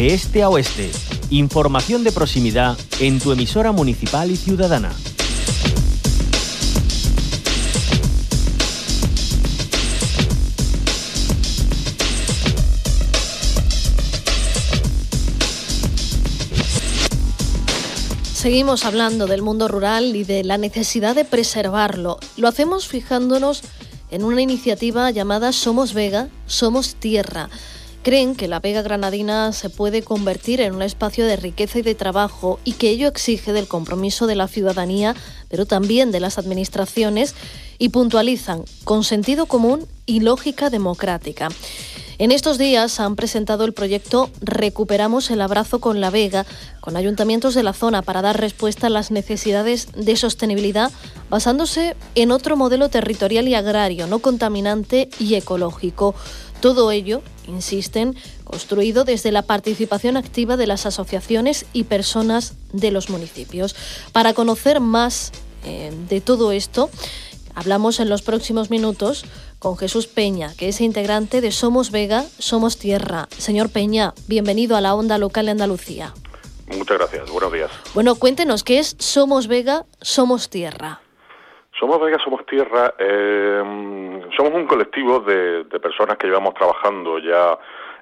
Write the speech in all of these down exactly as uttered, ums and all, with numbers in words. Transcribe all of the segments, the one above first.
de este a oeste. Información de proximidad en tu emisora municipal y ciudadana. Seguimos hablando del mundo rural y de la necesidad de preservarlo. Lo hacemos fijándonos en una iniciativa llamada Somos Vega, Somos Tierra. Creen que la Vega granadina se puede convertir en un espacio de riqueza y de trabajo y que ello exige del compromiso de la ciudadanía, pero también de las administraciones, y puntualizan con sentido común y lógica democrática. En estos días han presentado el proyecto Recuperamos el abrazo con la Vega, con ayuntamientos de la zona para dar respuesta a las necesidades de sostenibilidad, basándose en otro modelo territorial y agrario, no contaminante y ecológico. Todo ello, insisten, construido desde la participación activa de las asociaciones y personas de los municipios. Para conocer más eh, de todo esto, hablamos en los próximos minutos con Jesús Peña, que es integrante de Somos Vega, Somos Tierra. Señor Peña, bienvenido a la Onda Local de Andalucía. Muchas gracias, buenos días. Bueno, cuéntenos, ¿qué es Somos Vega, Somos Tierra? Somos Vega, Somos Tierra, eh, somos un colectivo de, de personas que llevamos trabajando ya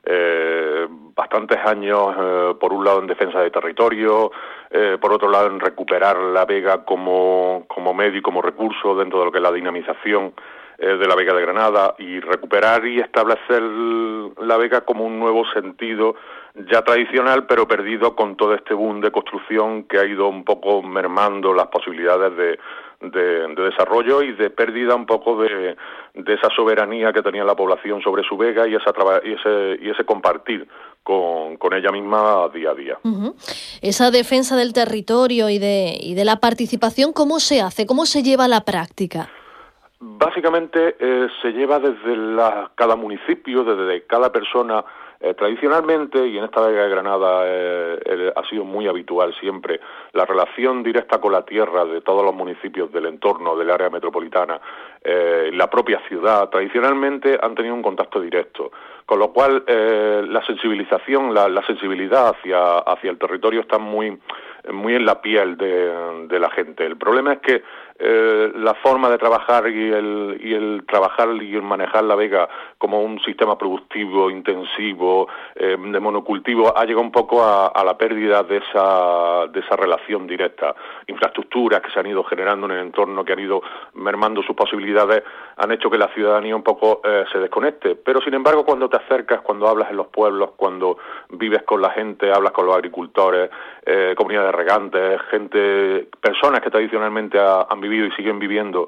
eh, bastantes años, eh, por un lado en defensa de territorio, eh, por otro lado en recuperar la Vega como, como medio y como recurso dentro de lo que es la dinamización de la Vega de Granada, y recuperar y establecer la Vega como un nuevo sentido ya tradicional, pero perdido con todo este boom de construcción que ha ido un poco mermando las posibilidades de, de, de desarrollo y de pérdida un poco de, de esa soberanía que tenía la población sobre su Vega y, esa y, ese, y ese compartir con, con ella misma día a día. Uh-huh. Esa defensa del territorio y de, y de la participación, ¿cómo se hace? ¿Cómo se lleva a la práctica? Básicamente eh, se lleva desde la, cada municipio, desde cada persona, eh, tradicionalmente, y en esta Vega de Granada eh, eh, ha sido muy habitual siempre, la relación directa con la tierra de todos los municipios del entorno, del área metropolitana, eh, la propia ciudad, tradicionalmente han tenido un contacto directo, con lo cual eh, la sensibilización, la, la sensibilidad hacia, hacia el territorio está muy, muy en la piel de, de la gente. El problema es que Eh, la forma de trabajar y el, y el trabajar y el manejar la Vega como un sistema productivo, intensivo, eh, de monocultivo, ha llegado un poco a, a la pérdida de esa, de esa relación directa. Infraestructuras que se han ido generando en el entorno, que han ido mermando sus posibilidades, han hecho que la ciudadanía un poco eh, se desconecte. Pero sin embargo, cuando te acercas, cuando hablas en los pueblos, cuando vives con la gente, hablas con los agricultores, eh, comunidades regantes, gente, personas que tradicionalmente ha, han vivido y siguen viviendo,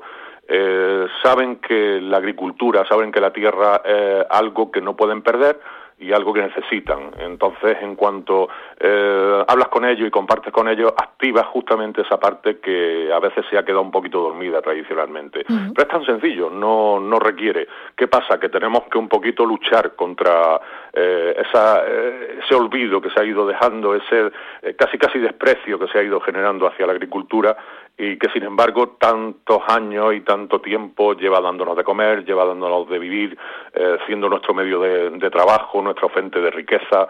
eh, saben que la agricultura, saben que la tierra es algo que no pueden perder y algo que necesitan. Entonces, en cuanto eh, hablas con ellos y compartes con ellos, activas justamente esa parte que a veces se ha quedado un poquito dormida tradicionalmente. Uh-huh. Pero es tan sencillo, no, no requiere. ¿Qué pasa? Que tenemos que un poquito luchar contra eh, esa, eh, ese olvido que se ha ido dejando, ese eh, casi casi desprecio que se ha ido generando hacia la agricultura, y que sin embargo tantos años y tanto tiempo lleva dándonos de comer, lleva dándonos de vivir, eh, siendo nuestro medio de, de trabajo, nuestra fuente de riqueza,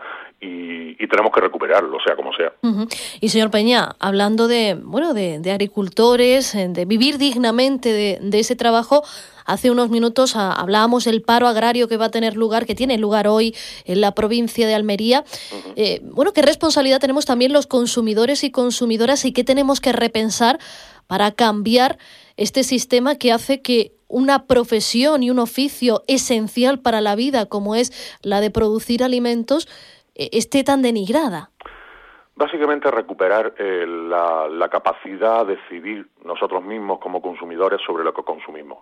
y, y tenemos que recuperarlo, sea como sea. Uh-huh. Y señor Peña, hablando de bueno de, de agricultores, de vivir dignamente de, de ese trabajo, hace unos minutos a, hablábamos del paro agrario que va a tener lugar, que tiene lugar hoy en la provincia de Almería. Uh-huh. Eh, bueno, ¿qué responsabilidad tenemos también los consumidores y consumidoras, y qué tenemos que repensar para cambiar este sistema que hace que una profesión y un oficio esencial para la vida, como es la de producir alimentos, eh, esté tan denigrada? Básicamente recuperar eh, la, la capacidad de decidir nosotros mismos como consumidores sobre lo que consumimos.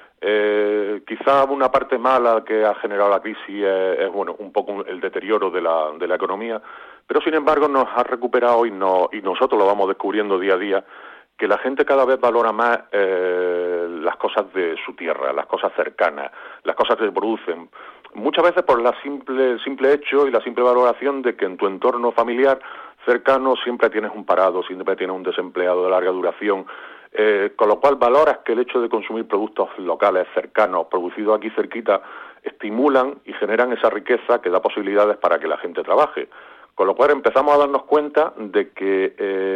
Eh, quizá una parte mala que ha generado la crisis es, es bueno un poco el deterioro de la, de la economía, pero sin embargo nos ha recuperado y, no, y nosotros lo vamos descubriendo día a día, que la gente cada vez valora más eh, las cosas de su tierra, las cosas cercanas, las cosas que se producen. Muchas veces por la simple, el simple hecho y la simple valoración de que en tu entorno familiar cercano siempre tienes un parado, siempre tienes un desempleado de larga duración, eh, con lo cual valoras que el hecho de consumir productos locales, cercanos, producidos aquí cerquita, estimulan y generan esa riqueza que da posibilidades para que la gente trabaje. Con lo cual empezamos a darnos cuenta de que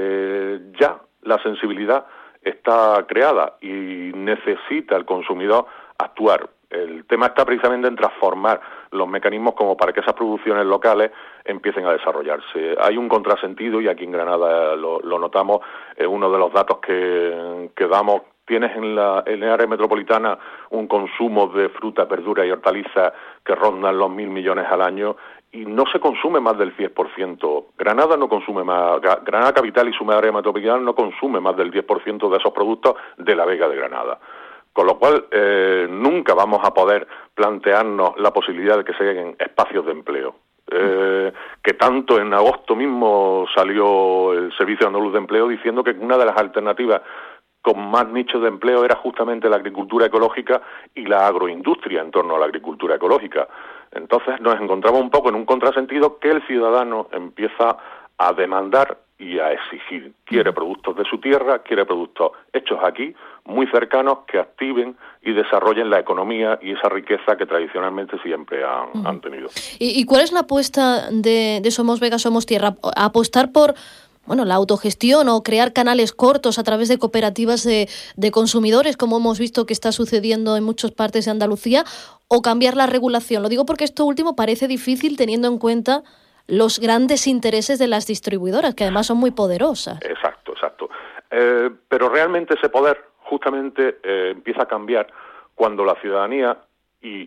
eh, ya la sensibilidad está creada y necesita el consumidor actuar. El tema está precisamente en transformar los mecanismos como para que esas producciones locales empiecen a desarrollarse. Hay un contrasentido, y aquí en Granada lo, lo notamos, eh, uno de los datos que, que damos. Tienes en la en el área metropolitana un consumo de frutas, verduras y hortalizas que rondan los mil millones al año y no se consume más del diez por ciento. Granada no consume más, Granada Capital y su área metropolitana no consume más del diez por ciento de esos productos de la Vega de Granada. Con lo cual, eh, nunca vamos a poder plantearnos la posibilidad de que se lleguen espacios de empleo. Eh, que tanto en agosto mismo salió el Servicio Andaluz de Empleo diciendo que una de las alternativas con más nichos de empleo era justamente la agricultura ecológica y la agroindustria en torno a la agricultura ecológica. Entonces nos encontramos un poco en un contrasentido que el ciudadano empieza a demandar y a exigir. Quiere productos de su tierra, quiere productos hechos aquí, muy cercanos, que activen y desarrollen la economía y esa riqueza que tradicionalmente siempre han, uh-huh. han tenido. ¿Y, ¿Y cuál es la apuesta de, de Somos Vega, Somos Tierra? ¿Apostar por bueno, la autogestión o crear canales cortos a través de cooperativas de, de consumidores, como hemos visto que está sucediendo en muchas partes de Andalucía, o cambiar la regulación? Lo digo porque esto último parece difícil teniendo en cuenta los grandes intereses de las distribuidoras, que además son muy poderosas. Exacto, exacto. Eh, pero realmente ese poder justamente eh, empieza a cambiar cuando la ciudadanía y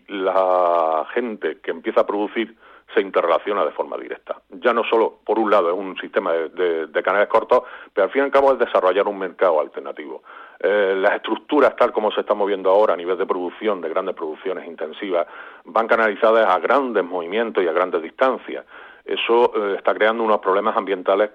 la gente que empieza a producir se interrelaciona de forma directa. Ya no solo, por un lado, es un sistema de, de, de canales cortos, pero al fin y al cabo es desarrollar un mercado alternativo. Eh, las estructuras, tal como se están moviendo ahora a nivel de producción, de grandes producciones intensivas, van canalizadas a grandes movimientos y a grandes distancias. Eso eh, está creando unos problemas ambientales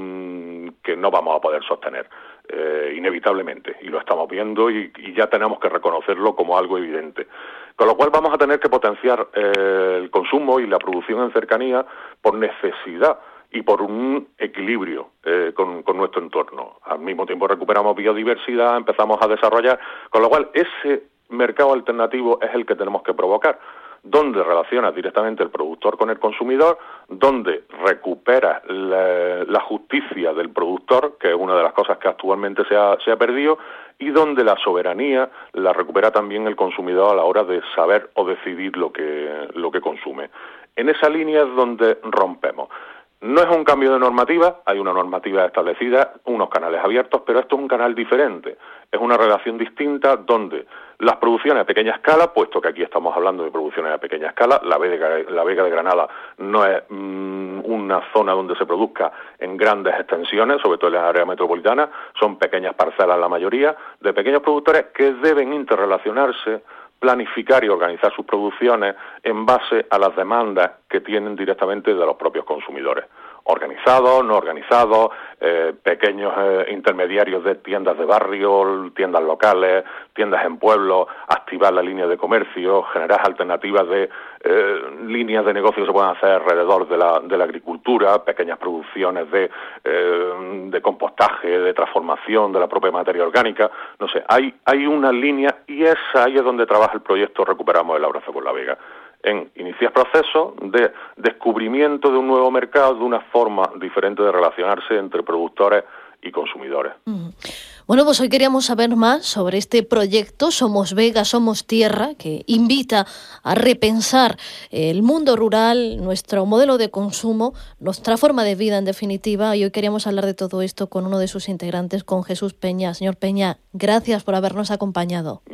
mmm, que no vamos a poder sostener, eh, inevitablemente, y lo estamos viendo y, y ya tenemos que reconocerlo como algo evidente. Con lo cual vamos a tener que potenciar eh, el consumo y la producción en cercanía por necesidad y por un equilibrio eh, con, con nuestro entorno. Al mismo tiempo recuperamos biodiversidad, empezamos a desarrollar, con lo cual ese mercado alternativo es el que tenemos que provocar, donde relacionas directamente el productor con el consumidor, donde recuperas la, la justicia del productor, que es una de las cosas que actualmente se ha, se ha perdido, y donde la soberanía la recupera también el consumidor a la hora de saber o decidir lo que, lo que consume. En esa línea es donde rompemos. No es un cambio de normativa, hay una normativa establecida, unos canales abiertos, pero esto es un canal diferente. Es una relación distinta donde las producciones a pequeña escala, puesto que aquí estamos hablando de producciones a pequeña escala, la Vega, la Vega de Granada no es mmm, una zona donde se produzca en grandes extensiones, sobre todo en la área metropolitana, son pequeñas parcelas la mayoría, de pequeños productores que deben interrelacionarse, planificar y organizar sus producciones en base a las demandas que tienen directamente de los propios consumidores. Organizados, no organizados, eh, pequeños eh, intermediarios de tiendas de barrio, tiendas locales, tiendas en pueblos, activar la línea de comercio, generar alternativas de eh, líneas de negocio que se puedan hacer alrededor de la, de la agricultura, pequeñas producciones de, eh, de compostaje, de transformación de la propia materia orgánica. No sé, hay, hay una línea y esa ahí es donde trabaja el proyecto Recuperamos el Abrazo con la Vega, en iniciar procesos de descubrimiento de un nuevo mercado, de una forma diferente de relacionarse entre productores y consumidores. Uh-huh. Bueno, pues hoy queríamos saber más sobre este proyecto Somos Vega, Somos Tierra, que invita a repensar el mundo rural, nuestro modelo de consumo, nuestra forma de vida en definitiva, y hoy queríamos hablar de todo esto con uno de sus integrantes, con Jesús Peña. Señor Peña, gracias por habernos acompañado.